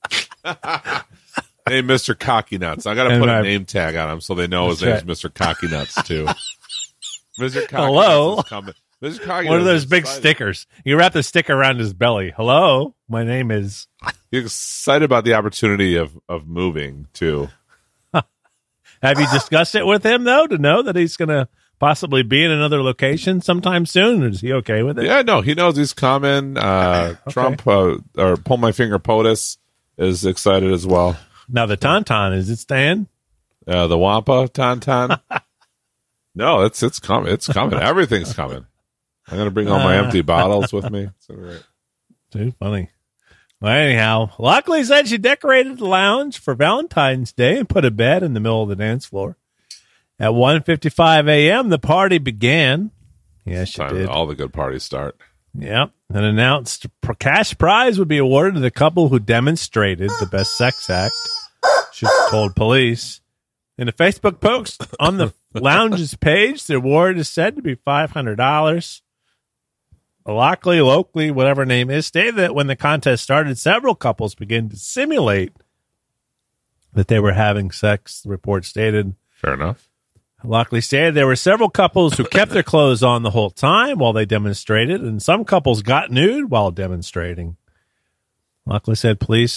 Speaker 1: Hey, Mr. Cocky Nuts. I got to put a name tag on him so they know his name is Mr. Cocky Nuts, too. Mr. Cocky
Speaker 2: Hello?
Speaker 1: Nuts is coming. Mr. Cocky
Speaker 2: One of those big stickers. You wrap the sticker around his belly. Hello? My name is...
Speaker 1: He's excited about the opportunity of moving, too.
Speaker 2: Have you discussed it with him, though, to know that he's going to possibly be in another location sometime soon? Or is he okay with it?
Speaker 1: Yeah, no, he knows he's coming. Okay. Trump, or Pull My Finger POTUS, is excited as well.
Speaker 2: Now, the Tauntaun, is it staying?
Speaker 1: The Wampa Tauntaun? No, it's coming. It's coming. Everything's coming. I'm going to bring all my empty bottles with me.
Speaker 2: Too funny. Well, anyhow, luckily said she decorated the lounge for Valentine's Day and put a bed in the middle of the dance floor. At 1:55 a.m., the party began. Yes, you did.
Speaker 1: All the good parties start.
Speaker 2: Yep. An announced cash prize would be awarded to the couple who demonstrated the best sex act, she told police. In a Facebook post on the lounge's page, the award is said to be $500. Lockley, whatever name is, stated that when the contest started, several couples began to simulate that they were having sex, the report stated.
Speaker 1: Fair enough.
Speaker 2: Lockley stated there were several couples who kept their clothes on the whole time while they demonstrated, and some couples got nude while demonstrating. Lockley said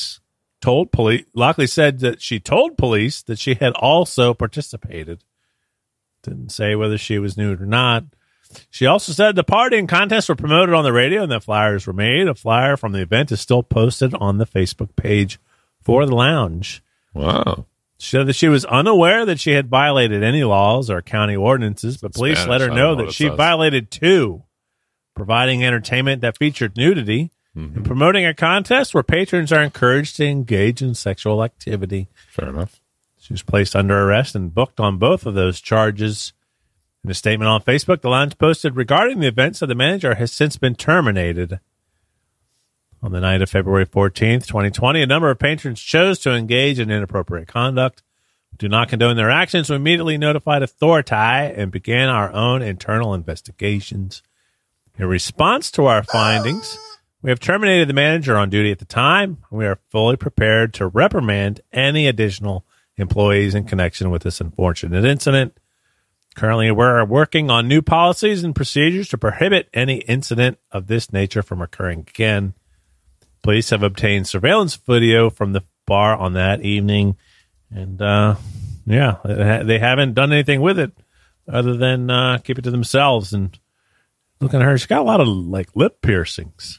Speaker 2: that she told police that she had also participated. Didn't say whether she was nude or not. She also said the party and contest were promoted on the radio and that flyers were made. A flyer from the event is still posted on the Facebook page for the lounge.
Speaker 1: Wow.
Speaker 2: She said that she was unaware that she had violated any laws or county ordinances, but police let her know that she violated 2, providing entertainment that featured nudity and promoting a contest where patrons are encouraged to engage in sexual activity.
Speaker 1: Fair enough.
Speaker 2: She was placed under arrest and booked on both of those charges. In a statement on Facebook, the lounge posted regarding the event said the manager has since been terminated. On the night of February 14th, 2020, a number of patrons chose to engage in inappropriate conduct. We do not condone their actions. We immediately notified authority and began our own internal investigations. In response to our findings, we have terminated the manager on duty at the time. We are fully prepared to reprimand any additional employees in connection with this unfortunate incident. Currently, we're working on new policies and procedures to prohibit any incident of this nature from occurring again. Police have obtained surveillance video from the bar on that evening, and they haven't done anything with it other than keep it to themselves. And looking at her, she's got a lot of lip piercings.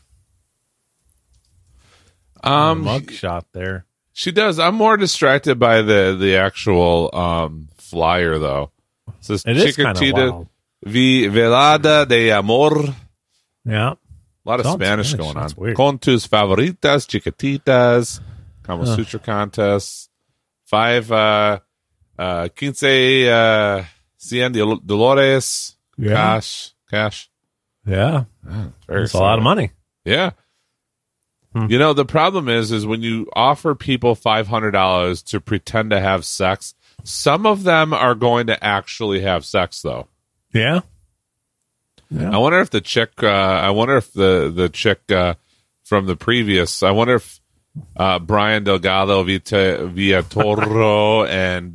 Speaker 2: Mug shot there.
Speaker 1: She does. I'm more distracted by the actual flyer though. It says Chiquitita Velada de Amor.
Speaker 2: Yeah.
Speaker 1: A lot of Spanish going on. Con tus favoritas, chiquititas, Kama Sutra contests, 5, 15, 100 dolores, cash.
Speaker 2: Yeah. That's a lot of money.
Speaker 1: Yeah. You know, the problem is when you offer people $500 to pretend to have sex, some of them are going to actually have sex, though.
Speaker 2: Yeah. Yeah.
Speaker 1: I wonder if the chick. The chick from the previous. I wonder if Brian Delgado Villatoro and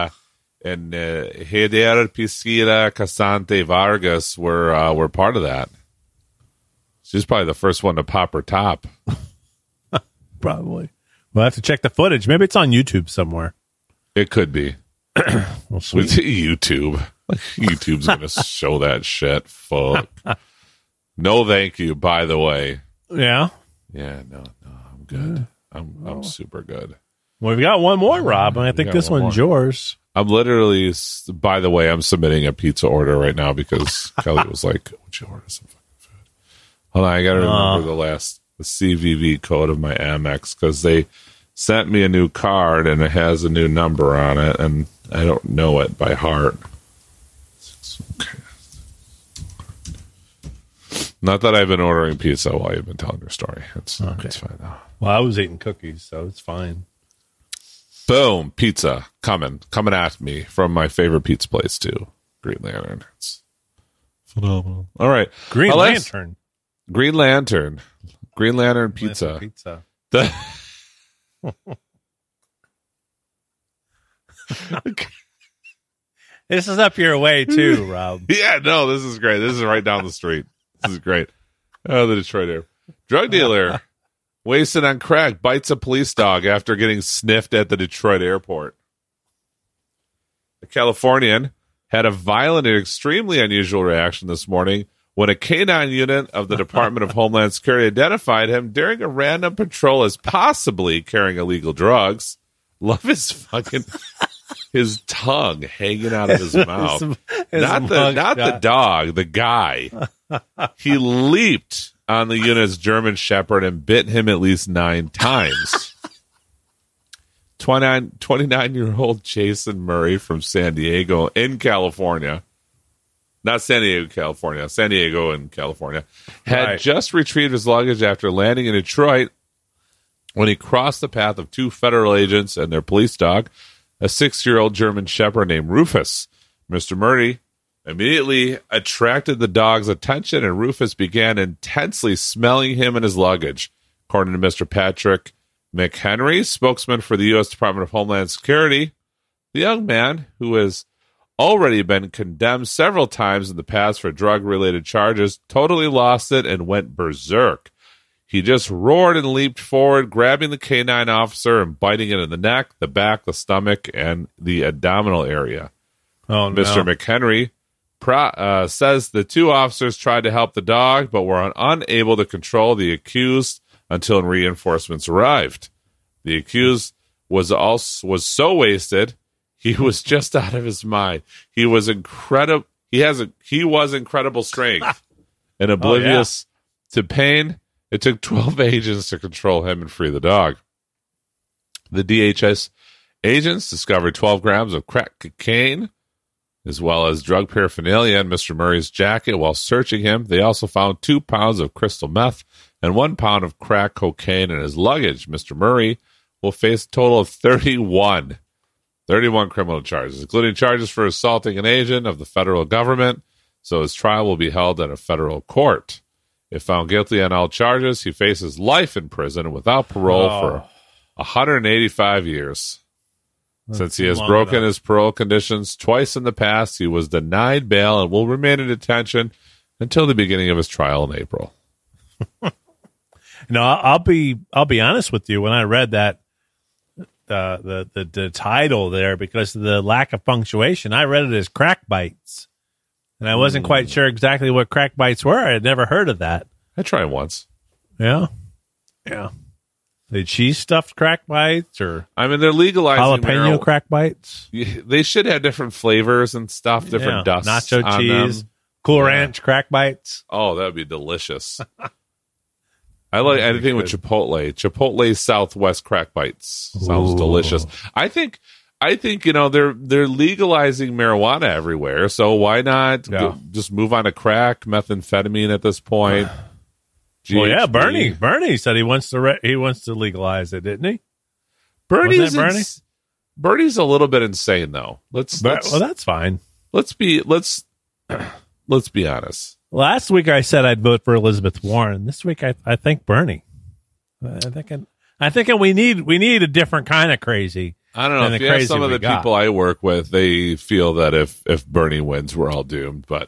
Speaker 1: Heider Piscina Casante Vargas were part of that. She's probably the first one to pop her top.
Speaker 2: Probably. We'll have to check the footage. Maybe it's on YouTube somewhere.
Speaker 1: It could be.
Speaker 2: Well, sweet.
Speaker 1: YouTube. YouTube's going to show that shit. Fuck. No, thank you, by the way.
Speaker 2: Yeah?
Speaker 1: Yeah, no, I'm good. I'm super good.
Speaker 2: Well, we've got one more, Rob, and I think this one's yours.
Speaker 1: I'm literally, by the way, I'm submitting a pizza order right now because Kelly was like, would you order some fucking food? Hold on, I got to remember the CVV code of my Amex because they sent me a new card and it has a new number on it, and I don't know it by heart. Okay. Not that I've been ordering pizza while you've been telling your story. It's fine now.
Speaker 2: Well, I was eating cookies, so it's fine.
Speaker 1: Boom, pizza coming at me from my favorite pizza place too, Green Lantern. It's phenomenal. All right,
Speaker 2: Green Lantern
Speaker 1: pizza.
Speaker 2: This is up your way too, Rob.
Speaker 1: Yeah, no, this is great. This is right down the street. This is great. Oh, the Detroit area. Drug dealer wasted on crack bites a police dog after getting sniffed at the Detroit airport. A Californian had a violent and extremely unusual reaction this morning when a K-9 unit of the Department of Homeland Security identified him during a random patrol as possibly carrying illegal drugs. Love his tongue hanging out of his mouth. Not the dog, the guy. He leaped on the unit's German Shepherd and bit him at least 9 times. 29-year-old Jason Murray from San Diego in California. Not San Diego, California. San Diego in California. Had just retrieved his luggage after landing in Detroit when he crossed the path of 2 federal agents and their police dog, a 6-year-old German Shepherd named Rufus. Mr. Murray immediately attracted the dog's attention, and Rufus began intensely smelling him and his luggage. According to Mr. Patrick McHenry, spokesman for the U.S. Department of Homeland Security, the young man, who has already been condemned several times in the past for drug-related charges, totally lost it and went berserk. He just roared and leaped forward, grabbing the canine officer and biting it in the neck, the back, the stomach, and the abdominal area.
Speaker 2: Oh, no.
Speaker 1: Mr. McHenry says the 2 officers tried to help the dog, but were unable to control the accused until reinforcements arrived. The accused was so wasted, he was just out of his mind. He was incredible. He was incredible strength and oblivious to pain. It took 12 agents to control him and free the dog. The DHS agents discovered 12 grams of crack cocaine, as well as drug paraphernalia in Mr. Murray's jacket. While searching him, they also found 2 pounds of crystal meth and 1 pound of crack cocaine in his luggage. Mr. Murray will face a total of 31 criminal charges, including charges for assaulting an agent of the federal government, so his trial will be held at a federal court. If found guilty on all charges, he faces life in prison without parole for 185 years. Since he has broken his parole conditions twice in the past, he was denied bail and will remain in detention until the beginning of his trial in April.
Speaker 2: No, I'll be honest with you. When I read that the title there, because of the lack of punctuation, I read it as crack bites, and I wasn't quite sure exactly what crack bites were. I had never heard of that.
Speaker 1: I tried once.
Speaker 2: Yeah. The cheese stuffed crack bites, or
Speaker 1: I mean, they're legalizing
Speaker 2: jalapeno crack bites.
Speaker 1: They should have different flavors and stuff, different dusts,
Speaker 2: nacho
Speaker 1: on
Speaker 2: cheese,
Speaker 1: them.
Speaker 2: Cool Ranch crack bites.
Speaker 1: Oh, that would be delicious. I like anything with Chipotle. Chipotle Southwest crack bites sounds delicious. I think they're legalizing marijuana everywhere, so why not just move on to crack, methamphetamine at this point?
Speaker 2: Well, yeah, Bernie said he wants to legalize it, didn't he?
Speaker 1: Bernie's a little bit insane, though. Well,
Speaker 2: that's fine.
Speaker 1: Let's be honest.
Speaker 2: Last week I said I'd vote for Elizabeth Warren. This week I think Bernie. I think we need a different kind of crazy.
Speaker 1: I don't know. If you have some of the people I work with, they feel that if Bernie wins, we're all doomed. But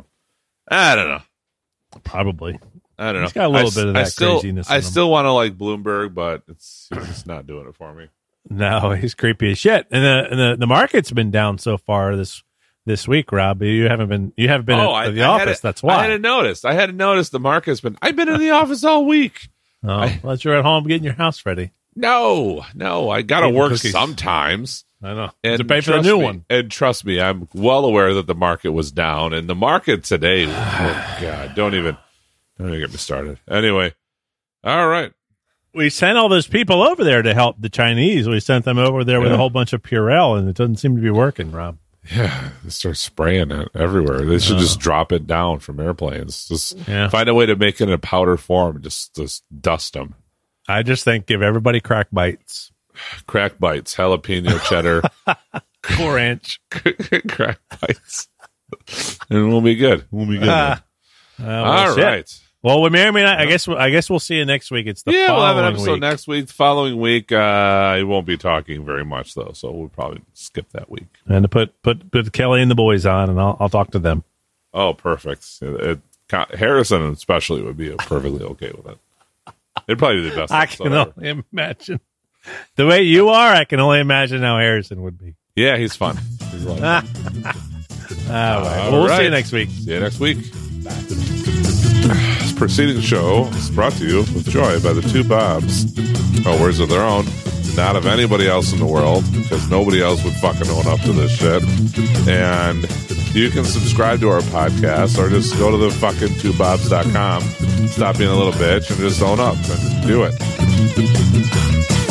Speaker 1: I don't know.
Speaker 2: Probably.
Speaker 1: I don't know.
Speaker 2: He's got a little bit of that craziness.
Speaker 1: I still want to like Bloomberg, but he's just not doing it for me.
Speaker 2: No, he's creepy as shit. And the market's been down so far this week, Rob. You haven't been at the office. That's why.
Speaker 1: I hadn't noticed the market's been. I've been in the office all week.
Speaker 2: Unless you're at home getting your house ready.
Speaker 1: No, I got to work sometimes.
Speaker 2: I know.
Speaker 1: And
Speaker 2: to pay for the new one.
Speaker 1: And trust me, I'm well aware that the market was down, and the market today. Oh God, don't even get me started. Anyway, all right.
Speaker 2: We sent all those people over there to help the Chinese. We sent them over there with a whole bunch of Purell, and it doesn't seem to be working, Rob.
Speaker 1: Yeah, they start spraying it everywhere. They should just drop it down from airplanes. Just find a way to make it in a powder form. Just dust them.
Speaker 2: I just think give everybody crack bites.
Speaker 1: Crack bites, jalapeno cheddar,
Speaker 2: Cool Ranch,
Speaker 1: crack bites, and we'll be good. All right.
Speaker 2: Well, we may or may not. I guess we'll see you next week. It's the following
Speaker 1: we'll have an episode
Speaker 2: week.
Speaker 1: Next week. The following week, I won't be talking very much though, so we'll probably skip that week.
Speaker 2: And to put Kelly and the boys on, and I'll talk to them.
Speaker 1: Oh, perfect. Harrison especially would be perfectly okay with it. It'd probably be the best.
Speaker 2: I can only imagine the way you are. I can only imagine how Harrison would be.
Speaker 1: Yeah, he's fun. He's a lot of fun.
Speaker 2: All right. Well, we'll see you next week.
Speaker 1: See you next week. This preceding show is brought to you with joy by the two Bobs. Words of their own, not of anybody else in the world, because nobody else would fucking own up to this shit. And you can subscribe to our podcast or just go to the fucking twobobs.com, stop being a little bitch, and just own up and do it.